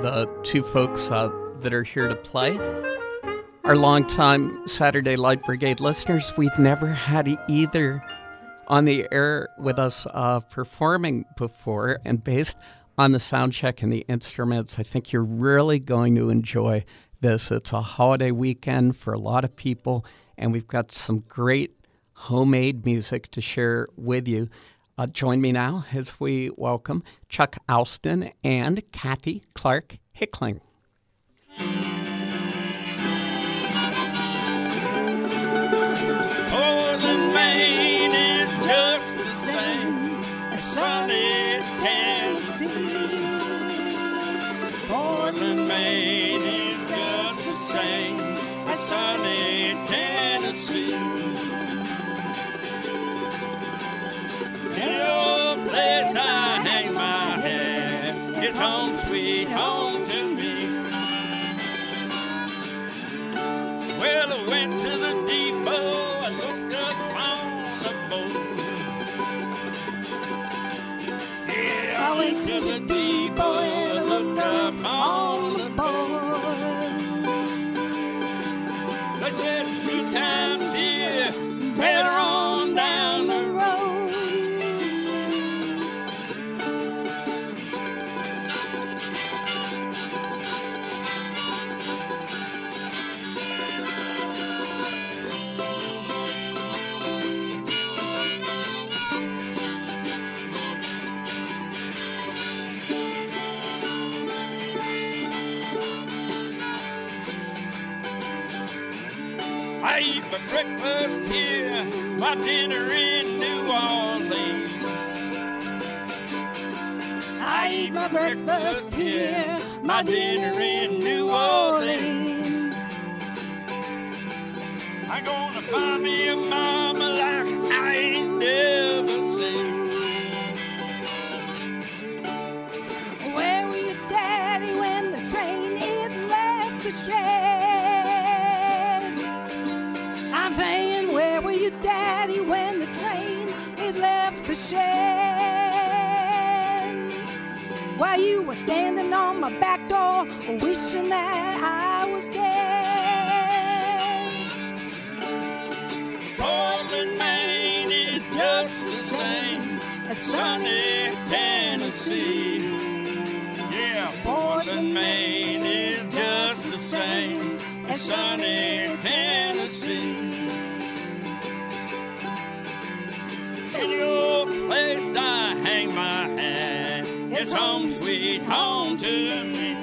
the two folks that are here to play. Our longtime Saturday Light Brigade listeners, we've never had either on the air with us performing before, and based on the sound check and the instruments, I think you're really going to enjoy this. It's a holiday weekend for a lot of people, and we've got some great homemade music to share with you. Join me now as we welcome Chuck Alston and Kathy Clark Hickling. Portland, Maine is just the same as sunny Tennessee. Portland, Maine is just the same as sunny Tennessee. The place I hang my hat is home sweet home to me. Well, I went to the depot, I looked up on the board. Yeah, I went to the depot and I looked up on the board. They said 3 times here, better on down the road. I eat my breakfast here, my dinner in New Orleans. I eat my breakfast here, my dinner in New Orleans. I'm gonna find me a mama like I ain't never seen. Where were you, Daddy, when the train it left the shed? I'm saying, where were you, Daddy, when the train it left the shed? While you were standing on my back door, wishing that I was dead. Portland, Maine is just the same as sunny Tennessee. Yeah, Portland, Maine is just the same as sunny Tennessee. In your place I hang my hat, it's home sweet home to me.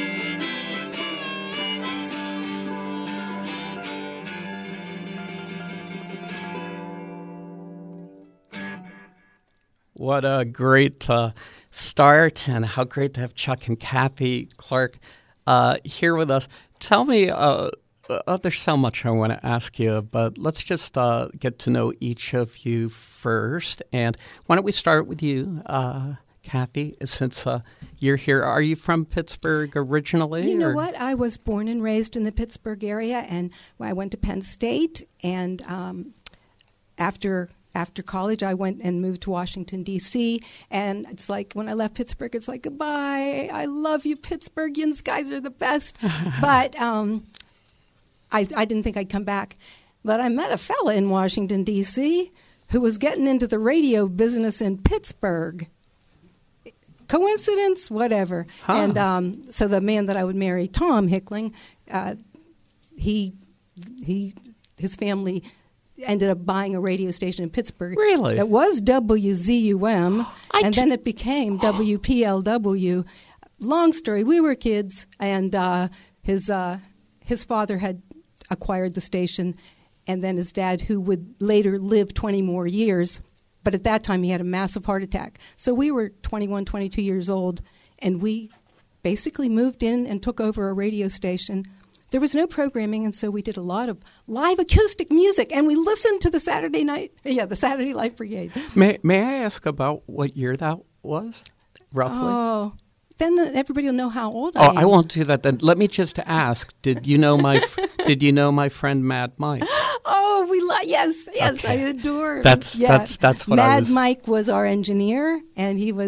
What a great start, and how great to have Chuck and Kathy Clark here with us. Tell me, there's so much I want to ask you, but let's just get to know each of you first. And why don't we start with you, Kathy, since you're here. Are you from Pittsburgh originally? You know what? I was born and raised in the Pittsburgh area, and I went to Penn State, and after college, I went and moved to Washington, D.C., and it's like when I left Pittsburgh, it's like, goodbye, I love you, Pittsburghians, guys are the best. But I didn't think I'd come back. But I met a fella in Washington, D.C., who was getting into the radio business in Pittsburgh. Coincidence? Whatever. Huh. And so the man that I would marry, Tom Hickling, his family ended up buying a radio station in Pittsburgh. Really? It was WZUM, and then it became WPLW. Long story. We were kids, and his father had acquired the station, and then his dad, who would later live 20 more years, but at that time he had a massive heart attack. So we were 21, 22 years old, and we basically moved in and took over a radio station. There was no programming, and so we did a lot of live acoustic music, and we listened to the Saturday Light Brigade. May I ask about what year that was, roughly? Oh, then everybody will know how old I am. Oh, I won't do that then. Let me just ask, did you know my friend Mad Mike? Oh, yes, okay. I adore him. That's what Mad I was. Mike was our engineer, and he was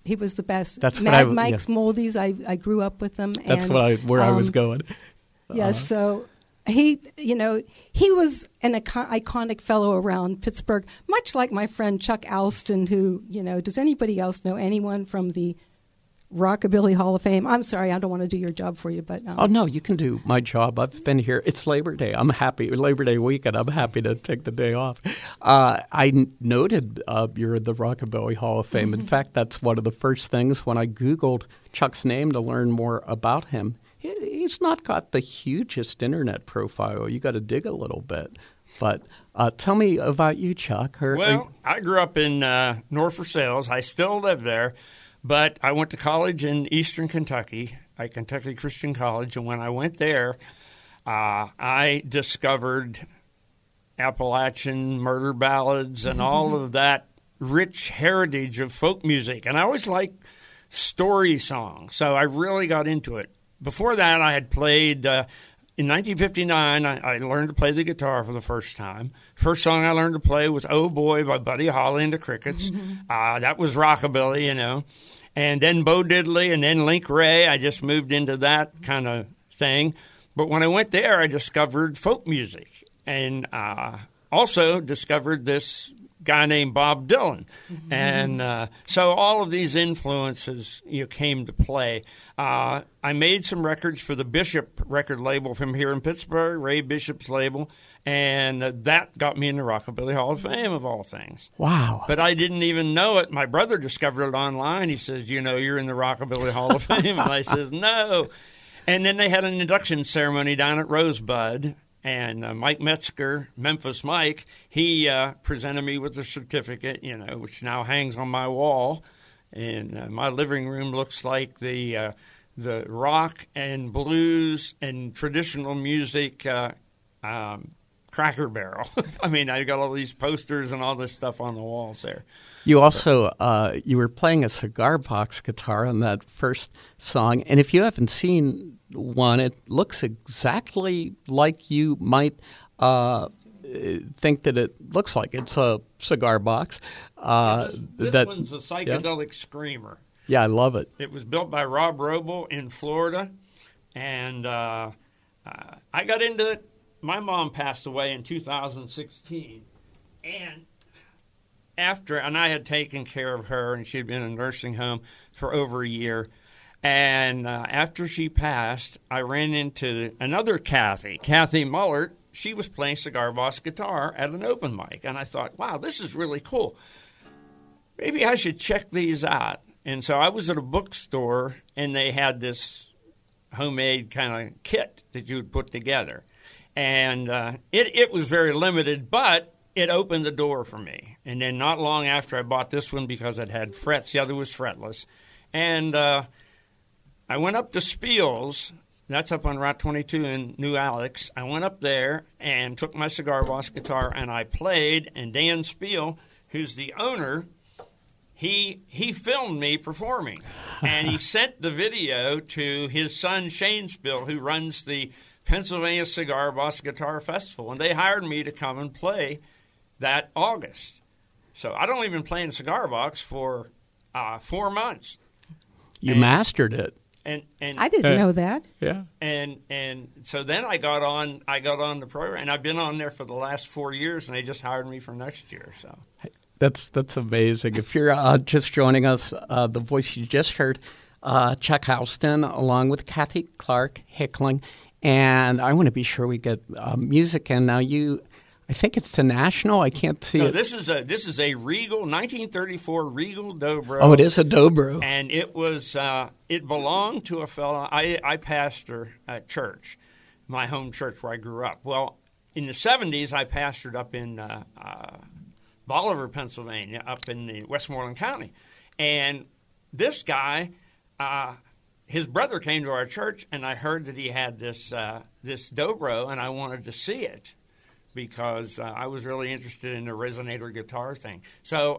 He was the best. That's Mad Mike's Moldies. I grew up with them. That's where I was going. Yes, so he was an iconic fellow around Pittsburgh, much like my friend Chuck Alston, who, does anybody else know anyone from the Rockabilly Hall of Fame? I'm sorry, I don't want to do your job for you, but... Oh, no, you can do my job. I've been here. It's Labor Day. I'm happy. Labor Day weekend. I'm happy to take the day off. I noted you're the Rockabilly Hall of Fame. In fact, that's one of the first things when I Googled Chuck's name to learn more about him. He's not got the hugest internet profile. You got to dig a little bit. But tell me about you, Chuck. I grew up in North Versailles. I still live there. But I went to college in eastern Kentucky, at Kentucky Christian College, and when I went there, I discovered Appalachian murder ballads and all of that rich heritage of folk music. And I always liked story songs, so I really got into it. Before that, I had played in 1959, I learned to play the guitar for the first time. First song I learned to play was Oh Boy by Buddy Holly and the Crickets. That was rockabilly, And then Bo Diddley and then Link Ray. I just moved into that kind of thing. But when I went there, I discovered folk music and also discovered this guy named Bob Dylan. And so all of these influences came to play. I made some records for the Bishop record label from here in Pittsburgh, Ray Bishop's label, and that got me in the Rockabilly Hall of Fame, of all things. Wow. But I didn't even know it. My brother discovered it online. He says, you're in the Rockabilly Hall of Fame. And I says, no. And then they had an induction ceremony down at Rosebud. And Mike Metzger, Memphis Mike, he presented me with a certificate, which now hangs on my wall. And my living room looks like the rock and blues and traditional music Cracker Barrel. I mean, I got all these posters and all this stuff on the walls there. You also you were playing a cigar box guitar on that first song, and if you haven't seen one, it looks exactly like you might think that it looks like. It's a cigar box. This one's a psychedelic screamer. Yeah, I love it. It was built by Rob Roble in Florida, and I got into it. My mom passed away in 2016, and I had taken care of her, and she had been in a nursing home for over a year. And after she passed, I ran into another Kathy Mullert. She was playing cigar box guitar at an open mic, and I thought, wow, this is really cool. Maybe I should check these out. And so I was at a bookstore, and they had this homemade kind of kit that you would put together. And it was very limited, but it opened the door for me. And then not long after I bought this one because it had frets, the other was fretless. And I went up to Spiel's. That's up on Route 22 in New Alex. I went up there and took my cigar box guitar, and I played. And Dan Spiel, who's the owner, he filmed me performing. And he sent the video to his son, Shane Spiel, who runs the Pennsylvania Cigar Box Guitar Festival, and they hired me to come and play that August. So I'd only been playing cigar box for 4 months. You mastered it. And I didn't know that. Yeah. And so then I got on the program, and I've been on there for the last 4 years, and they just hired me for next year. So that's amazing. If you're just joining us, the voice you just heard, Chuck Houston, along with Kathy Clark Hickling. And I want to be sure we get music. And now I think it's the National. I can't see it. This is a Regal 1934 Regal Dobro. Oh, it is a Dobro. And it was it belonged to a fellow. I pastor at church, my home church where I grew up. Well, in the 70s, I pastored up in Bolivar, Pennsylvania, up in the Westmoreland County, and this guy. His brother came to our church, and I heard that he had this Dobro, and I wanted to see it because I was really interested in the resonator guitar thing. So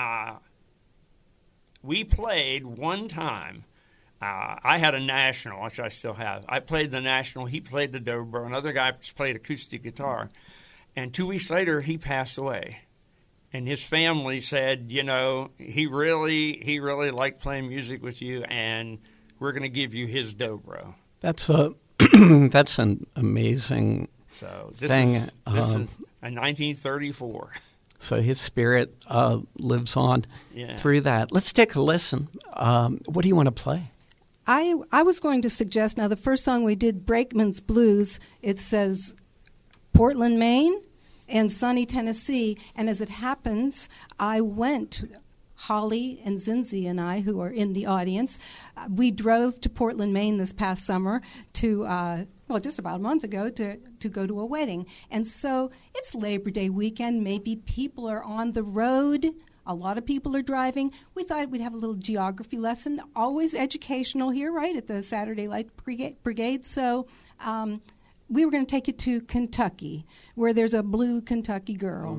we played one time. I had a National, which I still have. I played the National. He played the Dobro. Another guy played acoustic guitar. And 2 weeks later, he passed away. and his family said, he really liked playing music with you, and we're going to give you his dobro. That's that's an amazing thing. This is a 1934. So his spirit lives on through that. Let's take a listen. What do you want to play? I was going to suggest, now the first song we did, Brakeman's Blues, it says Portland, Maine, and sunny Tennessee. And as it happens, I went, Holly and Zinzi and I, who are in the audience, we drove to Portland, Maine this past summer to, just about a month ago, to go to a wedding. And so it's Labor Day weekend. Maybe people are on the road. A lot of people are driving. We thought we'd have a little geography lesson, always educational here, right, at the Saturday Light Brigade. So we were going to take you to Kentucky, where there's a blue Kentucky girl.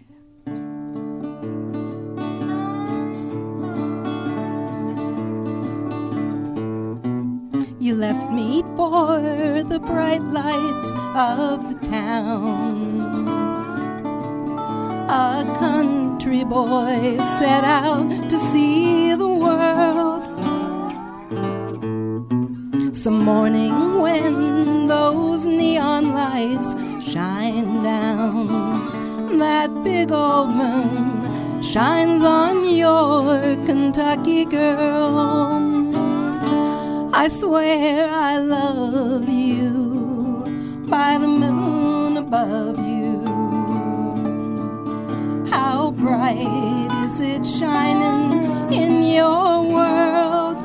You left me for the bright lights of the town. A country boy set out to see the world. Some morning when those neon lights shine down, that big old moon shines on your Kentucky girl. I swear I love you by the moon above you. How bright is it shining in your world?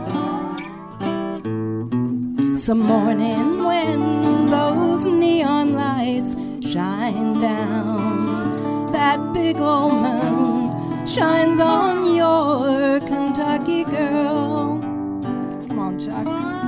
Some morning when those neon lights shine down, that big old moon shines on your Kentucky girl. Come on, Chuck.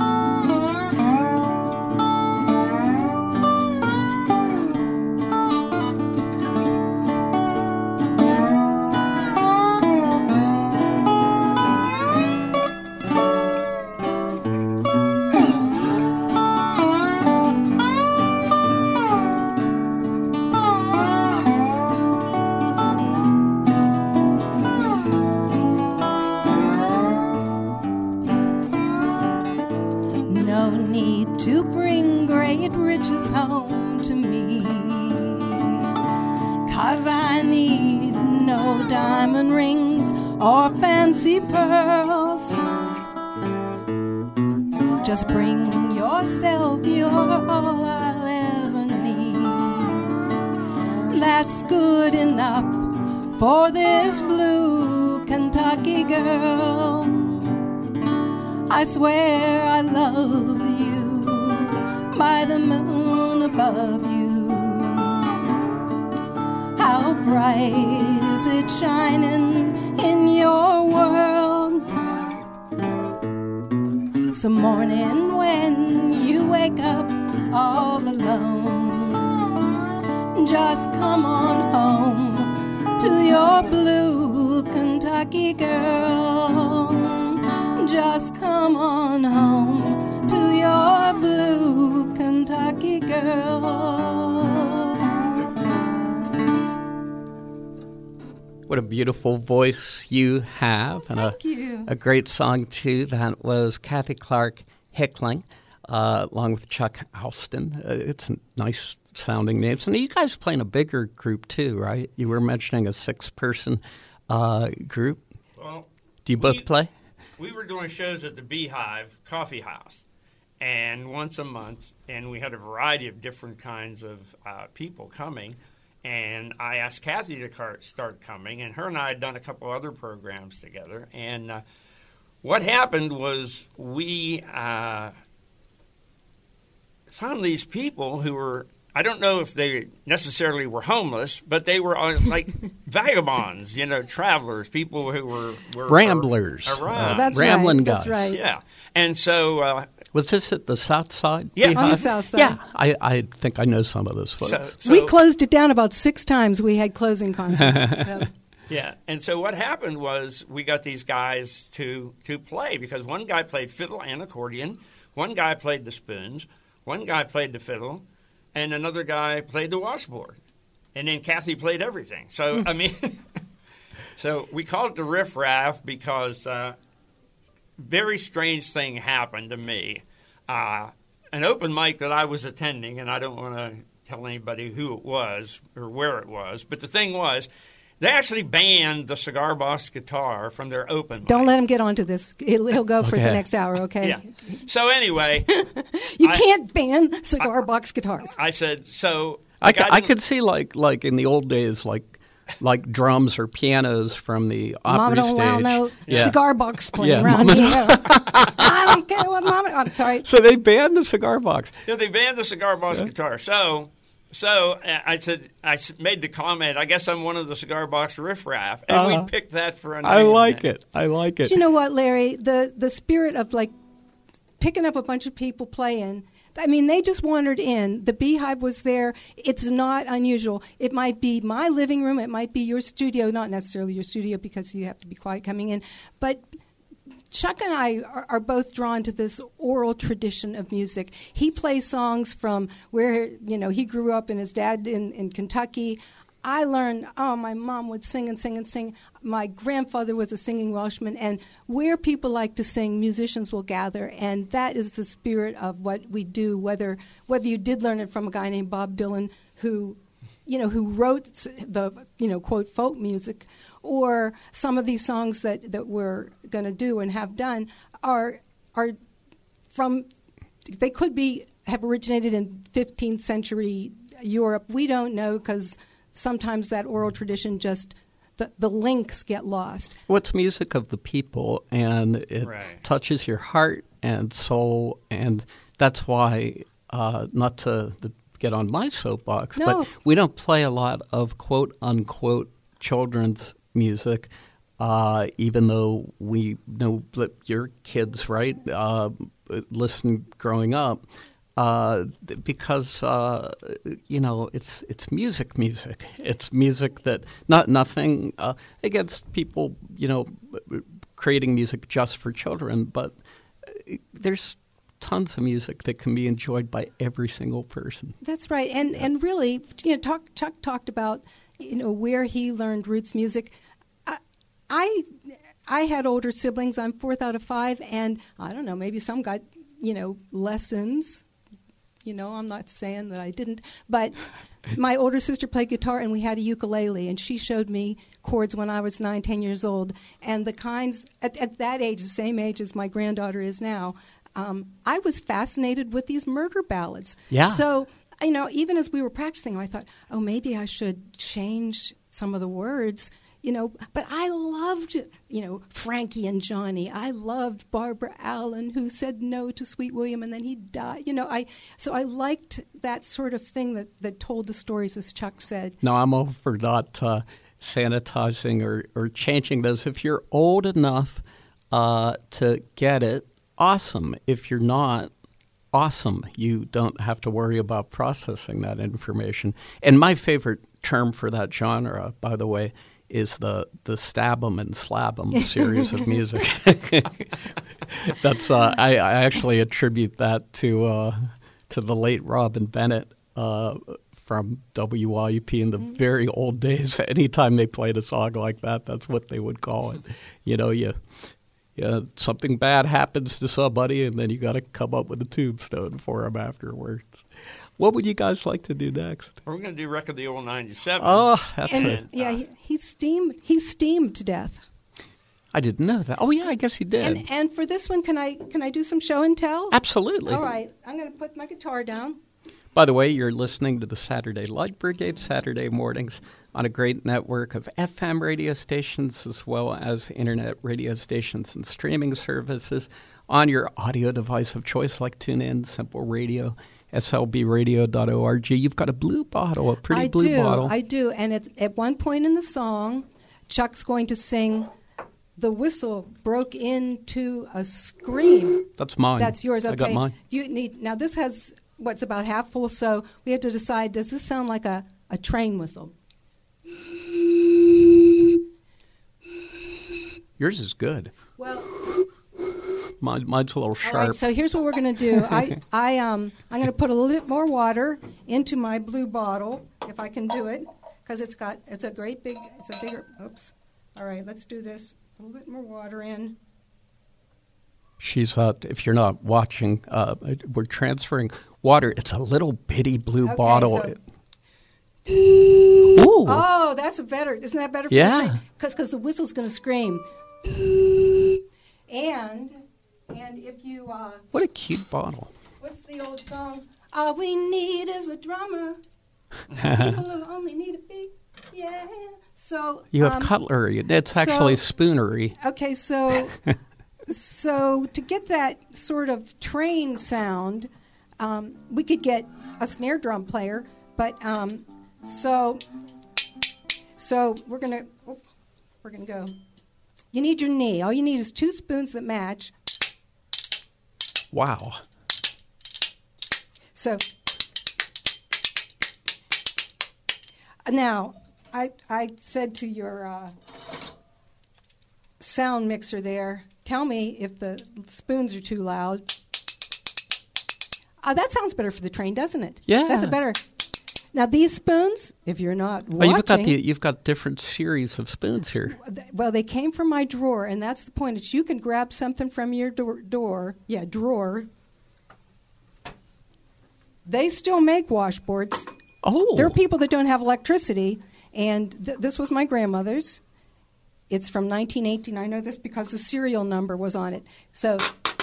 Home to me, 'cause I need no diamond rings or fancy pearls. Just bring yourself, you're all I'll ever need. That's good enough for this blue Kentucky girl. I swear I love you by the moon above you. How bright is it shining in your world? Some morning when you wake up all alone, just come on home to your blue Kentucky girl. Just come on home to your blue Kentucky girl. What a beautiful voice you have. And Thank you. A great song, too. That was Kathy Clark Hickling, along with Chuck Alston. It's a nice sounding names. And you guys play in a bigger group, too, right? You were mentioning a 6-person group. Well, do you both play? We were doing shows at the Beehive Coffee House, and once a month, and we had a variety of different kinds of people coming. And I asked Kathy to start coming, and her and I had done a couple other programs together. And what happened was we found these people who were, I don't know if they necessarily were homeless, but they were like vagabonds, travelers, people who were ramblers. Around. That's Rambling right. guys. That's right. Yeah. And so was this at the South Side? Yeah, on the South Side. Yeah, I think I know some of those folks. So we closed it down about 6 times. We had closing concerts. So. Yeah, and so what happened was we got these guys to play, because one guy played fiddle and accordion, one guy played the spoons, one guy played the fiddle, and another guy played the washboard. And then Kathy played everything. So, I mean, So we call it the Riff Raff because very strange thing happened to me. An open mic that I was attending, and I don't want to tell anybody who it was or where it was, but the thing was, they actually banned the cigar box guitar from their open mic. Don't let him get onto this. He'll go for the next hour, okay? Yeah. So anyway. You can't ban cigar box guitars. I said, so. I could see like in the old days, like drums or pianos from the Opry stage. Mama don't allow no cigar box playing around here. I don't care what Mama. I'm sorry. So they banned the cigar box. Yeah, they banned the cigar box guitar. So I said, I made the comment, I guess I'm one of the cigar box riffraff, and we picked that for a name. I like it. Do you know what, Larry? The spirit of like picking up a bunch of people playing. I mean, they just wandered in. The Beehive was there. It's not unusual. It might be my living room. It might be your studio. Not necessarily your studio because you have to be quiet coming in. But Chuck and I are both drawn to this oral tradition of music. He plays songs from where, he grew up and his dad in Kentucky. I learned, my mom would sing and sing and sing. My grandfather was a singing Welshman. And where people like to sing, musicians will gather. And that is the spirit of what we do, whether you did learn it from a guy named Bob Dylan who wrote the, quote, folk music, or some of these songs that we're going to do and have done are from, they could have originated in 15th century Europe. We don't know because sometimes that oral tradition just, the links get lost. Well, it's music of the people, and it touches your heart and soul, and that's why, not to get on my soapbox, but we don't play a lot of quote-unquote children's music, even though we know that your kids, right, listen growing up. Because it's music. It's music that nothing against people creating music just for children, but there's tons of music that can be enjoyed by every single person. That's right, and really, Chuck talked about where he learned roots music. I had older siblings. I'm fourth out of five, and I don't know, maybe some got lessons. I'm not saying that I didn't, but my older sister played guitar and we had a ukulele, and she showed me chords when I was 9, 10 years old. And the kinds, at that age, the same age as my granddaughter is now, I was fascinated with these murder ballads. Yeah. So, even as we were practicing, I thought, maybe I should change some of the words. But I loved, Frankie and Johnny. I loved Barbara Allen, who said no to Sweet William, and then he died. So I liked that sort of thing that told the stories, as Chuck said. No, I'm all for not sanitizing or changing those. If you're old enough to get it, awesome. If you're not, awesome. You don't have to worry about processing that information. And my favorite term for that genre, by the way, is the stab 'em and slab 'em series of music. That's I actually attribute that to the late Robin Bennett from WYUP in the very old days. Anytime they played a song like that, that's what they would call it. Something bad happens to somebody, and then you got to come up with a tombstone for them afterwards. What would you guys like to do next? We're going to do Record the Old 97. Oh, that's it. Yeah, he's steamed to death. I didn't know that. Oh, yeah, I guess he did. And for this one, can I do some show and tell? Absolutely. All right. I'm going to put my guitar down. By the way, you're listening to the Saturday Light Brigade Saturday mornings on a great network of FM radio stations as well as internet radio stations and streaming services on your audio device of choice like TuneIn, Simple Radio, slbradio.org. You've got a blue bottle, a pretty blue bottle. I do. And at one point in the song, Chuck's going to sing, "The whistle broke into a scream." That's mine. That's yours. Okay. I got mine. Now this has what's about half full, so we have to decide, does this sound like a train whistle? Yours is good. Well, mine's a little sharp. All right, so here's what we're going to do. I'm going to put a little bit more water into my blue bottle, if I can do it, because it's a bigger. Oops. All right, let's do this. A little bit more water in. She's, if you're not watching, we're transferring water. It's a little bitty blue bottle. So ooh. Oh, that's better. Isn't that better for the train? Because the whistle's going to scream. And if you... what a cute bottle. What's the old song? All we need is a drummer. People only need a beat. Yeah. So you have cutlery. It's actually spoonery. Okay, so to get that sort of train sound, we could get a snare drum player, but so we're gonna go. You need your knee. All you need is 2 spoons that match. Wow. So now I said to your sound mixer there, tell me if the spoons are too loud. That sounds better for the train, doesn't it? Yeah. That's a better. Now, these spoons, if you're not watching... You've got different series of spoons here. Well, they came from my drawer, and that's the point. It's you can grab something from your drawer. They still make washboards. Oh. There are people that don't have electricity, and this was my grandmother's. It's from 1918. I know this because the serial number was on it. So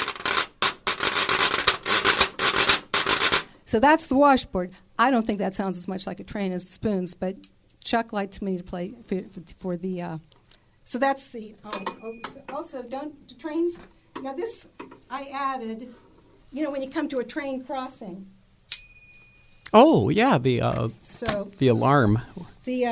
that's the washboard. I don't think that sounds as much like a train as the spoons, but Chuck likes me to play for the... so that's the... also, the trains... Now this I added, when you come to a train crossing. Oh, yeah, the alarm. The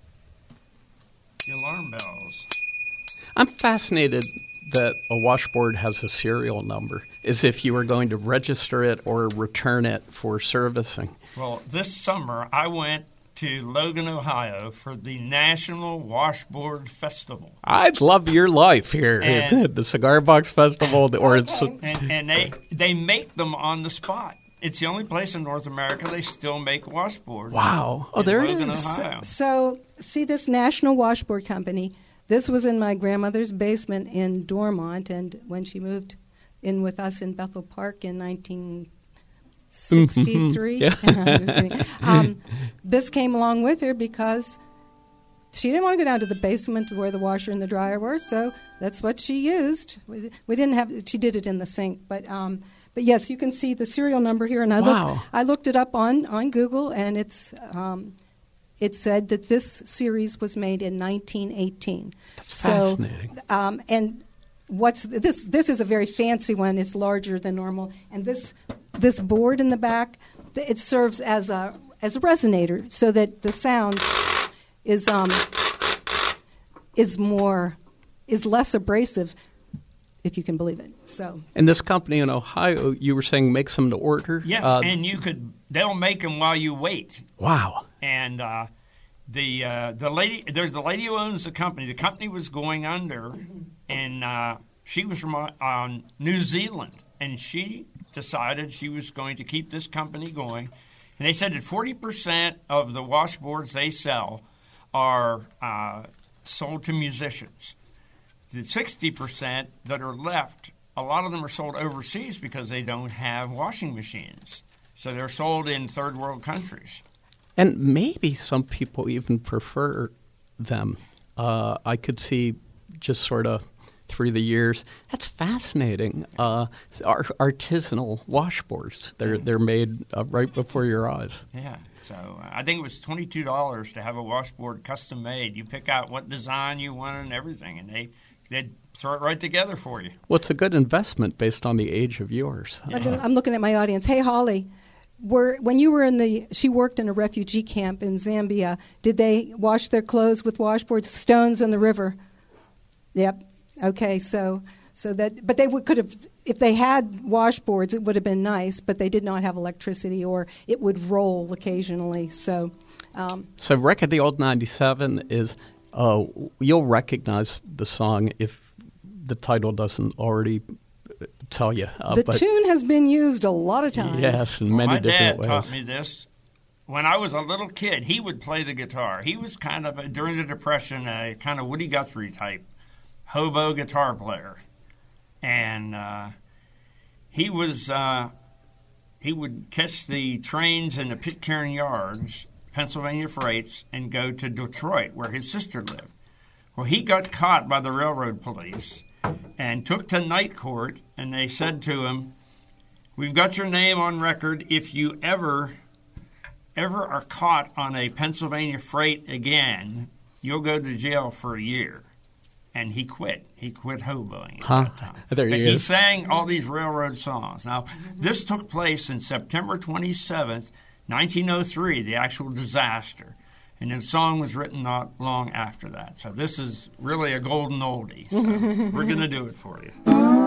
alarm bells. I'm fascinated that a washboard has a serial number, as if you were going to register it or return it for servicing. Well, this summer I went to Logan, Ohio for the National Washboard Festival. I'd love your life here at the Cigar Box Festival. And they make them on the spot. It's the only place in North America they still make washboards. Wow. Oh, there Logan, it is. Ohio. So, see this National Washboard Company. This was in my grandmother's basement in Dormont, and when she moved in with us in Bethel Park in 1963, this came along with her because she didn't want to go down to the basement where the washer and the dryer were, so that's what she used. We didn't have. She did it in the sink, but yes, you can see the serial number here, and I looked it up on Google, and it's. It said that this series was made in 1918. That's fascinating. And what's this? This is a very fancy one. It's larger than normal, and this board in the back, it serves as a resonator, so that the sound is less abrasive, if you can believe it. So. And this company in Ohio, you were saying, makes them to order? Yes, and they'll make them while you wait. Wow. And there's the lady who owns the company. The company was going under, and she was from New Zealand, and she decided she was going to keep this company going. And they said that 40% of the washboards they sell are sold to musicians. The 60% that are left, a lot of them are sold overseas because they don't have washing machines. So they're sold in third world countries. And maybe some people even prefer them. I could see just sort of through the years. That's fascinating. Artisanal washboards. They're made right before your eyes. Yeah. So I think it was $22 to have a washboard custom made. You pick out what design you want and everything, and they'd throw it right together for you. Well, it's a good investment based on the age of yours. Yeah. I'm looking at my audience. Hey, Holly. When you were she worked in a refugee camp in Zambia. Did they wash their clothes with washboards, stones in the river? Yep. Okay. But they could have, if they had washboards, it would have been nice. But they did not have electricity, or it would roll occasionally. So Wreck of the Old 97 is you'll recognize the song if the title doesn't already tell you. The tune has been used a lot of times. Yes, in many different ways. My dad taught me this when I was a little kid, he would play the guitar. He was kind of, during the Depression, a kind of Woody Guthrie type hobo guitar player. And he would catch the trains in the Pitcairn Yards, Pennsylvania freights, and go to Detroit, where his sister lived. Well, he got caught by the railroad police and took to night court, and they said to him, "We've got your name on record. If you ever are caught on a Pennsylvania freight again, you'll go to jail for a year." And he quit. He quit hoboing at that time. There but he he is. sang all these railroad songs. Now, this took place in September 27th, 1903, the actual disaster. And the song was written not long after that. So this is really a golden oldie. So we're going to do it for you.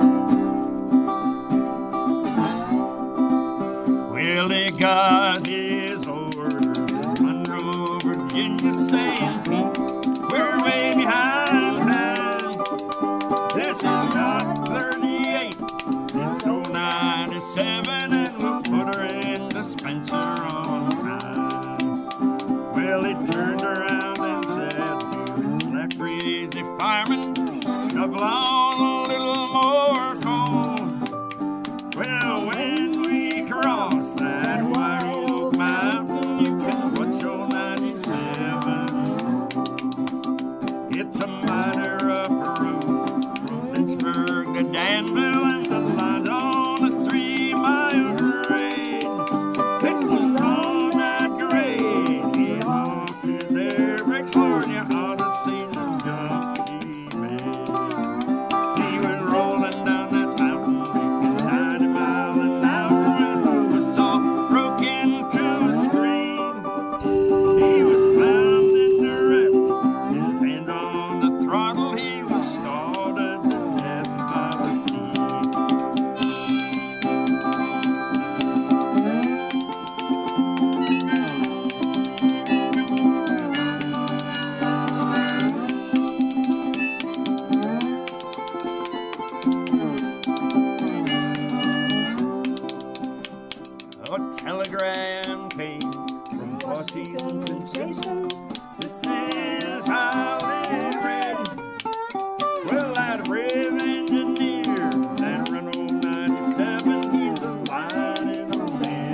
Well, he got his orders in Monroe, Virginia, saying, "Pete, we're way behind time. This is not 38, it's 97, and we'll put her in Spencer on time." Well, he turned around and said to that crazy fireman, "Shovel on a little more coal." Well, when we cross that White Oak Mountain, you can watch your 97. It's a mighty rough road from Lynchburg to Danville, and the line's on a 3-mile grade. It was on that grade, the horses there, Rex Horn, you ought to see the jump she made. She went rolling down that mountain, making 90 miles an hour, and the whistle broke into a scream. He was pounding the wreck, his hand on the throttle, he was scalded to death by the A telegram came from Washington Station. This is how it read. Well, that brave engineer, that run old 97, he's a line in the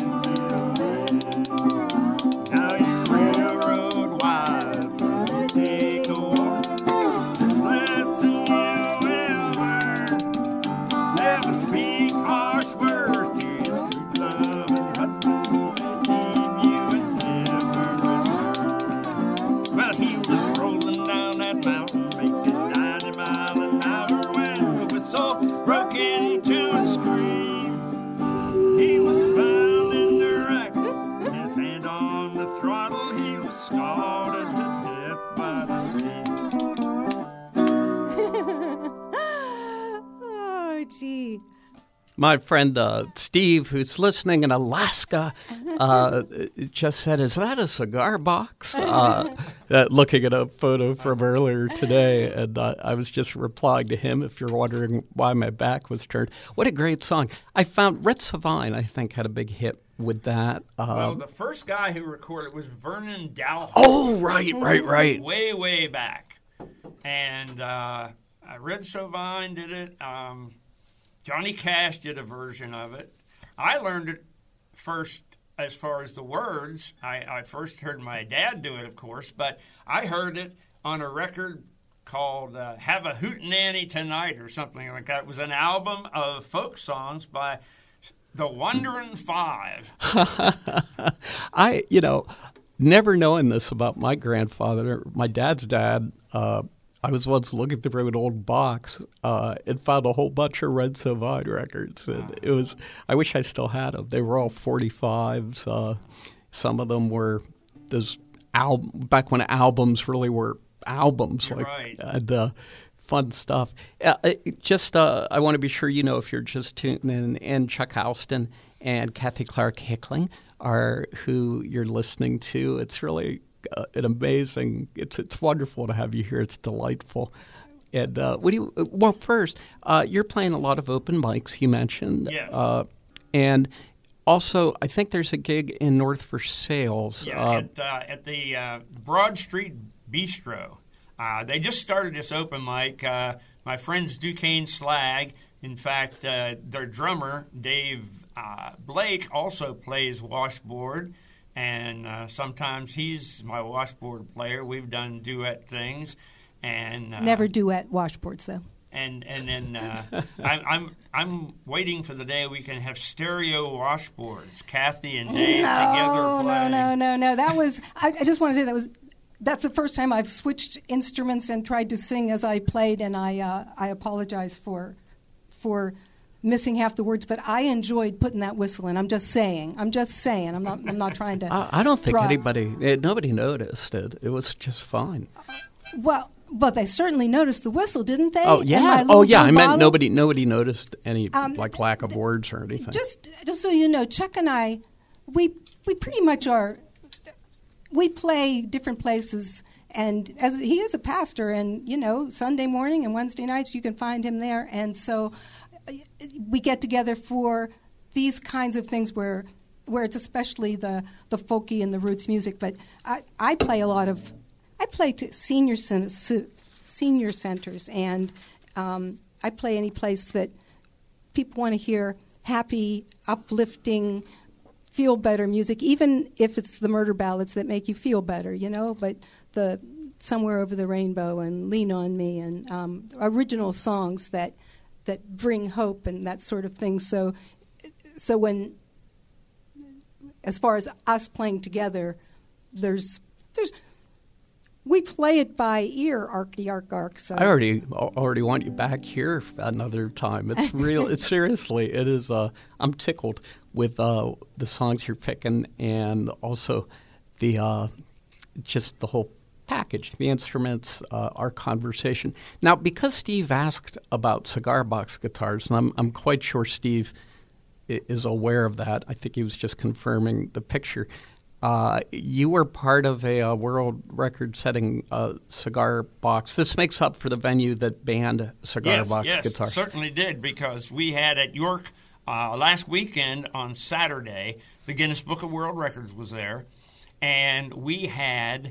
Danville. Now you railroad wives, take a walk. This lesson you will learn. Never speak harsh words to your true love and husband. He may leave you and never return. Well, he was rolling down that mountain, making 90 miles an hour, when the whistle broke into a scream. He was found in the wreck, his hand on the throttle, he was scalded to death by the sea. Oh, gee. My friend Steve, who's listening in Alaska, just said, "Is that a cigar box?" Looking at a photo from earlier today, and I was just replying to him, if you're wondering why my back was turned. What a great song. I found Red Savine, I think, had a big hit with that. Well, the first guy who recorded was Vernon Dalhart. Oh, right. Way, way back. And Red Savine did it. Johnny Cash did a version of it. I learned it first as far as the words. I first heard my dad do it, of course, but I heard it on a record called Have a Hootenanny Tonight or something like that. It was an album of folk songs by the Wonderin' Five. Never knowing this about my grandfather, my dad's dad, I was once looking through an old box and found a whole bunch of Red Savine records. And it was, I wish I still had them. They were all 45s. Some of them were those back when albums really were albums. You're like, right. And fun stuff. I want to be sure you know, if you're just tuning in, Chuck Houston and Kathy Clark Hickling are who you're listening to. It's really an amazing. It's wonderful to have you here. It's delightful. And first, you're playing a lot of open mics. You mentioned, yes. And also, I think there's a gig in North Versailles. Yeah, at the Broad Street Bistro. They just started this open mic. My friends Duquesne Slag, in fact, their drummer, Dave Blake, also plays washboard. And sometimes he's my washboard player. We've done duet things. And never duet washboards, though. And then I'm waiting for the day we can have stereo washboards. Kathy and Dave together playing. No. That was. I just want to say that's the first time I've switched instruments and tried to sing as I played, and I apologize for missing half the words, but I enjoyed putting that whistle in. I'm just saying. I'm not trying to. I don't think nobody noticed it. It was just fine. Well. But they certainly noticed the whistle, didn't they? Oh yeah. I meant nobody noticed any lack of words or anything. Just so you know, Chuck and I, we pretty much are. We play different places, and as he is a pastor, and Sunday morning and Wednesday nights you can find him there, and so we get together for these kinds of things where it's especially the folky and the roots music. But I play a lot of. I play to senior centers, and I play any place that people want to hear happy, uplifting, feel-better music, even if it's the murder ballads that make you feel better, but the Somewhere Over the Rainbow and Lean on Me and original songs that bring hope and that sort of thing. So when, as far as us playing together, there's we play it by ear, arc. So I already want you back here another time. It's real. Seriously, it is. I'm tickled with the songs you're picking, and also the just the whole package, the instruments, our conversation. Now, because Steve asked about cigar box guitars, and I'm quite sure Steve is aware of that. I think he was just confirming the picture. You were part of a world record-setting cigar box. This makes up for the venue that banned cigar box guitars. Yes, certainly did, because we had at York last weekend on Saturday, the Guinness Book of World Records was there, and we had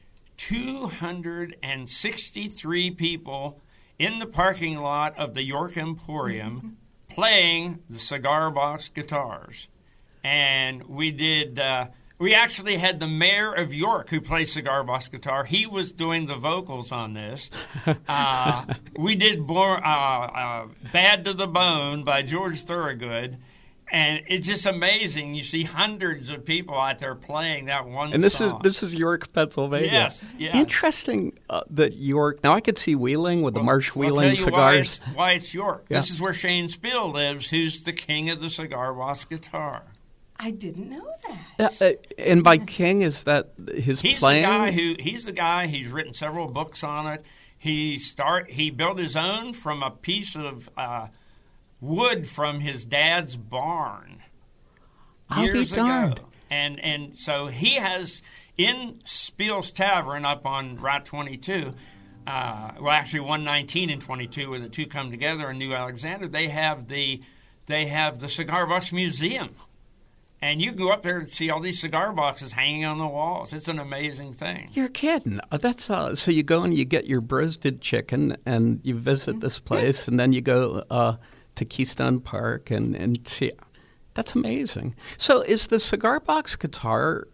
263 people in the parking lot of the York Emporium playing the cigar box guitars. And we did... we actually had the mayor of York who plays cigar box guitar. He was doing the vocals on this. We did Bad to the Bone by George Thorogood. And it's just amazing. You see hundreds of people out there playing that one song. And this is York, Pennsylvania. Yes. Interesting that York. Now I could see Wheeling with the Marsh Wheeling cigars. Why it's York. Yeah. This is where Shane Spill lives, who's the king of the cigar box guitar. I didn't know that. And by king, is that his playing? He's the guy. He's written several books on it. He built his own from a piece of wood from his dad's barn years ago. And so he has in Spiel's Tavern up on Route 22. Actually 119 and 22, where the two come together in New Alexander. They have the Cigar Box Museum. And you can go up there and see all these cigar boxes hanging on the walls. It's an amazing thing. You're kidding. That's so you go and you get your roasted chicken and you visit this place, and then you go to Keystone Park and see. That's amazing. So is the cigar box guitar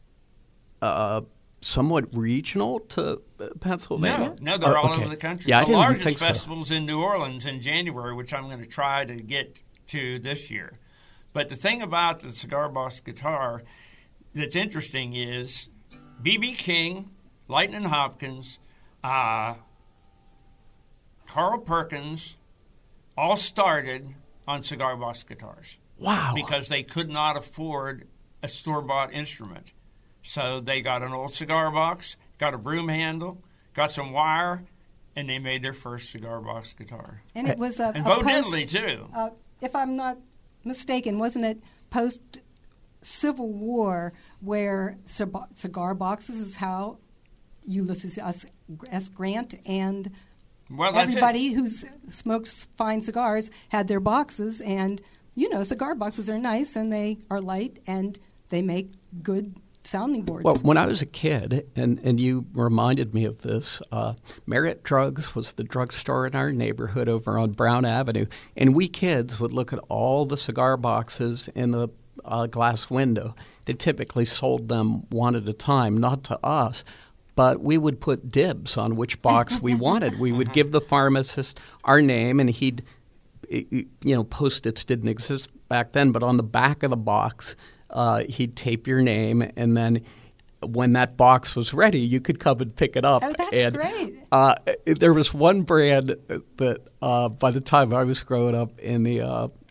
somewhat regional to Pennsylvania? No, they're all over the country. Yeah, the largest festival's in New Orleans in January, which I'm going to try to get to this year. But the thing about the cigar box guitar that's interesting is B.B. King, Lightnin' Hopkins, Carl Perkins all started on cigar box guitars. Wow. Because they could not afford a store-bought instrument. So they got an old cigar box, got a broom handle, got some wire, and they made their first cigar box guitar. And it was and Bo Diddley, too. If I'm not mistaken, wasn't it post-Civil War where cigar boxes is how Ulysses S. Grant and everybody who smokes fine cigars had their boxes, and cigar boxes are nice and they are light and they make good sounding boards. Well, when I was a kid, and you reminded me of this, Marriott Drugs was the drugstore in our neighborhood over on Brown Avenue, and we kids would look at all the cigar boxes in the glass window. They typically sold them one at a time, not to us, but we would put dibs on which box we wanted. We would give the pharmacist our name, and he'd, Post-its didn't exist back then, but on the back of the box, he'd tape your name, and then when that box was ready, you could come and pick it up. Oh, that's great. There was one brand that by the time I was growing up in the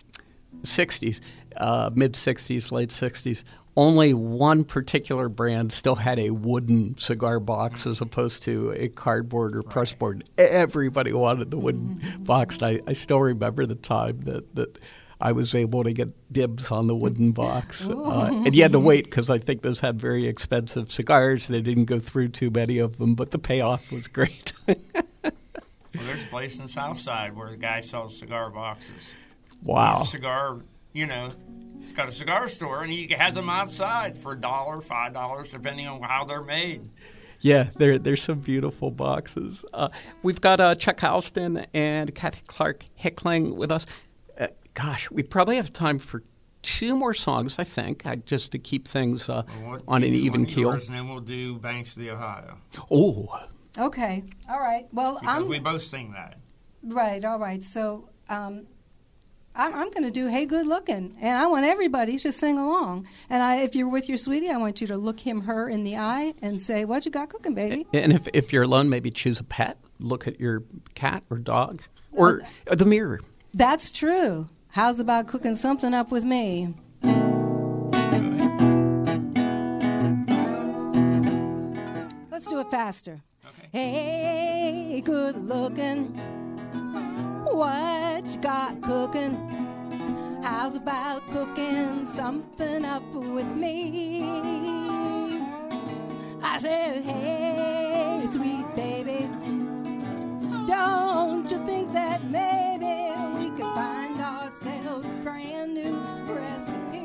60s, mid-60s, late 60s, only one particular brand still had a wooden cigar box as opposed to a cardboard or press board. Everybody wanted the wooden box. And I still remember the time that I was able to get dibs on the wooden box. And you had to wait because I think those had very expensive cigars. They didn't go through too many of them, but the payoff was great. Well, there's a place in Southside where the guy sells cigar boxes. Wow. He's a cigar, he's got a cigar store, and he has them outside for $1, $5, depending on how they're made. Yeah, there's some beautiful boxes. We've got Chuck Houston and Kathy Clark Hickling with us. Gosh, we probably have time for 2 more songs, I think, just to keep things on an even keel. And then we'll do Banks of the Ohio. Oh. Okay. All right. Well, we both sing that. Right. All right. So I'm going to do Hey Good Looking, and I want everybody to sing along. And if you're with your sweetie, I want you to look her in the eye and say, what you got cooking, baby? And if you're alone, maybe choose a pet. Look at your cat or dog or the mirror. That's true. How's about cooking something up with me? Let's do it faster. Okay. Hey, good looking, what you got cooking? How's about cooking something up with me? I said, hey, sweet baby, don't you think that maybe we could find ourselves a brand new recipe?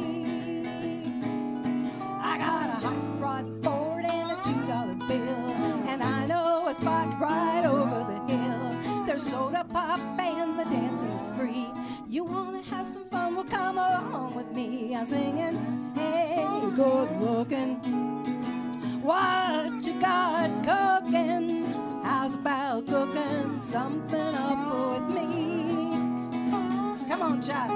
I got a hot rod Ford and a $2 bill, and I know a spot right over the hill. There's soda pop and the dancing is free. You wanna have some fun? Well, come along with me. I'm singing, hey, good looking, what you got cooking? How's about cooking something up with me? Come on, Chuck.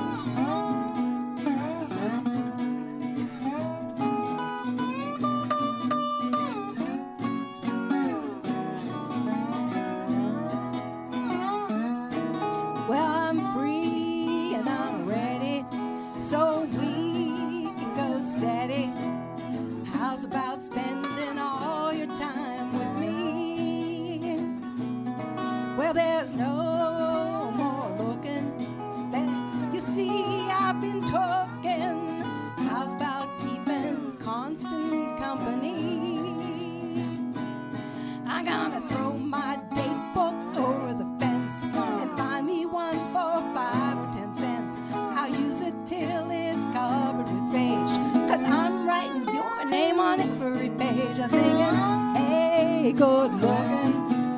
Well, I'm free and I'm ready, so we can go steady. How's about spending all your time with me? Well, there's no more looking. You see, I've been talking. How's about keeping constant company? I'm gonna throw my date book over the fence and find me one for 5 or 10 cents. I'll use it till it's covered with beige, 'cause I'm writing your name on every page. I'm singing, hey, good looking,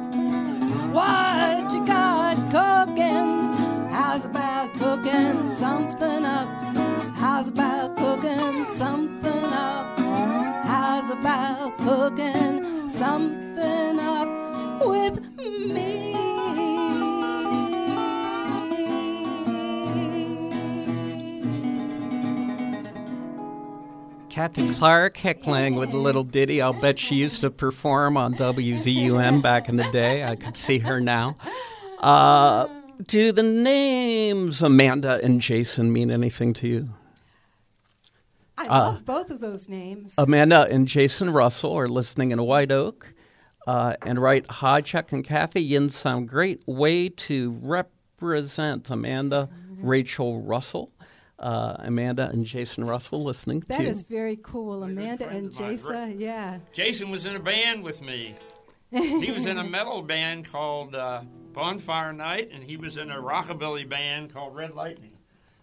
what you got cooking? How's about cooking something up? How's about cooking something up? How's about cooking something up with me? Kathy Clark Hickling with a little ditty. I'll bet she used to perform on WZUM back in the day. I could see her now. Do the names Amanda and Jason mean anything to you? I love both of those names. Amanda and Jason Russell are listening in White Oak. And right, hi, Chuck and Kathy. You sound great. Way to represent Amanda, Rachel Russell. Amanda and Jason Russell listening to. That is very cool. Amanda and Jason, yeah. Jason was in a band with me. He was in a metal band called Bonfire Night, and he was in a rockabilly band called Red Lightning.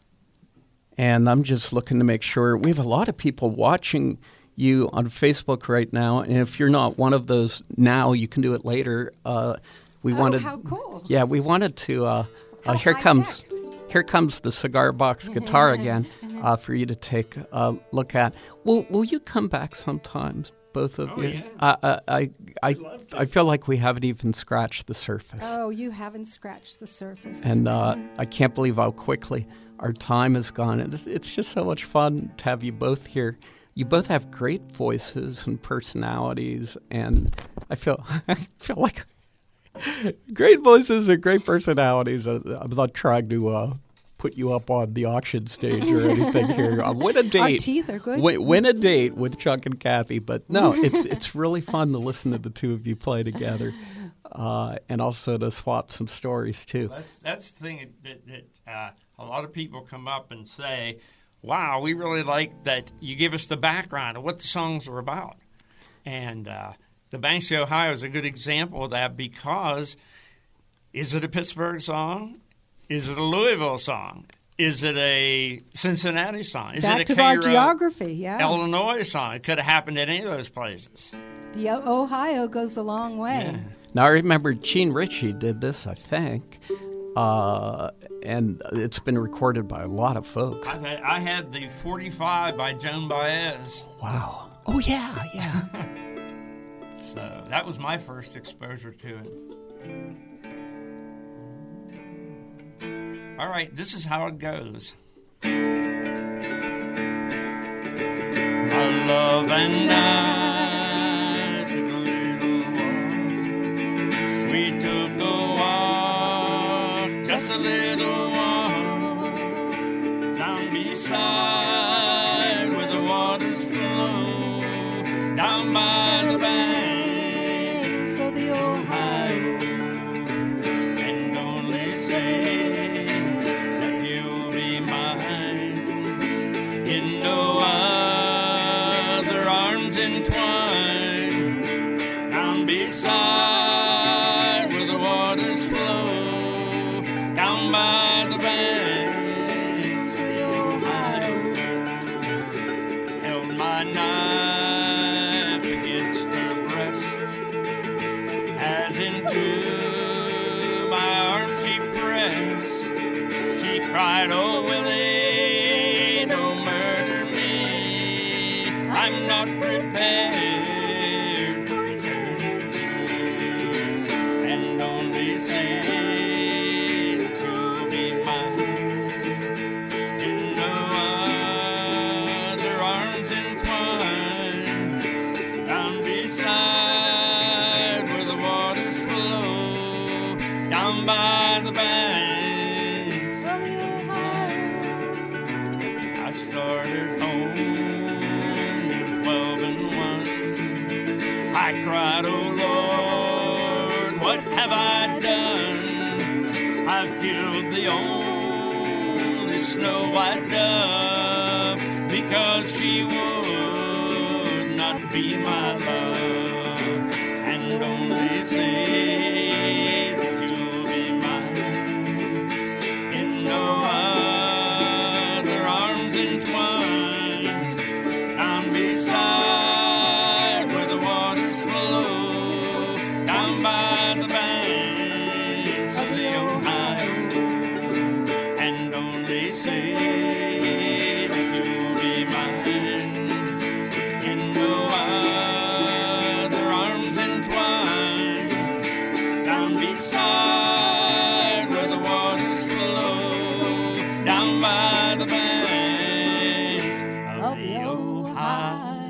And I'm just looking to make sure. We have a lot of people watching you on Facebook right now. And if you're not one of those now, you can do it later. We wanted, how cool. Yeah, we wanted to, here comes the cigar box guitar again for you to take a look at. Will you come back sometimes? Both of you. Yeah. I feel like we haven't even scratched the surface. Oh, you haven't scratched the surface. And I can't believe how quickly our time has gone. And it's just so much fun to have you both here. You both have great voices and personalities, and I feel like great voices and great personalities. I'm not trying to put you up on the auction stage or anything here. Win a date. Our teeth are good. Win a date with Chuck and Kathy. But no, it's really fun to listen to the two of you play together, and also to swap some stories too. That's the thing that a lot of people come up and say, "Wow, we really like that you give us the background of what the songs are about." And the Banks of Ohio is a good example of that, because is it a Pittsburgh song? Is it a Louisville song? Is it a Cincinnati song? Is Back it a to our Cairo, geography, yeah. Illinois song? It could have happened at any of those places. The Ohio goes a long way. Yeah. Now, I remember Gene Ritchie did this, I think, and it's been recorded by a lot of folks. I had the 45 by Joan Baez. Wow. Oh, yeah. So that was my first exposure to it. All right, this is how it goes. My love and I took a little walk. We took a walk, just a little walk, down beside where the waters flow, down by the banks of the Ohio, and only say in no other arms entwined, down beside where the waters flow, down by the banks of the Ohio, held my knife against her breast, as into my arms she pressed. She cried, "Oh, Willie, I'm not prepared for eternity, and only say that you'll be mine, in no other arms entwined, down beside where the waters flow, down by the banks of the Ohio." I started home. I cried, "Oh Lord, what have I done? I've killed the only snow white dove, because she would not be my love, and only say that you'll be mine, in no other arms entwined, down beside by the banks of the Ohio, and only say that you'll be mine, in no other arms entwined, down beside where the waters flow, down by the banks of the Ohio.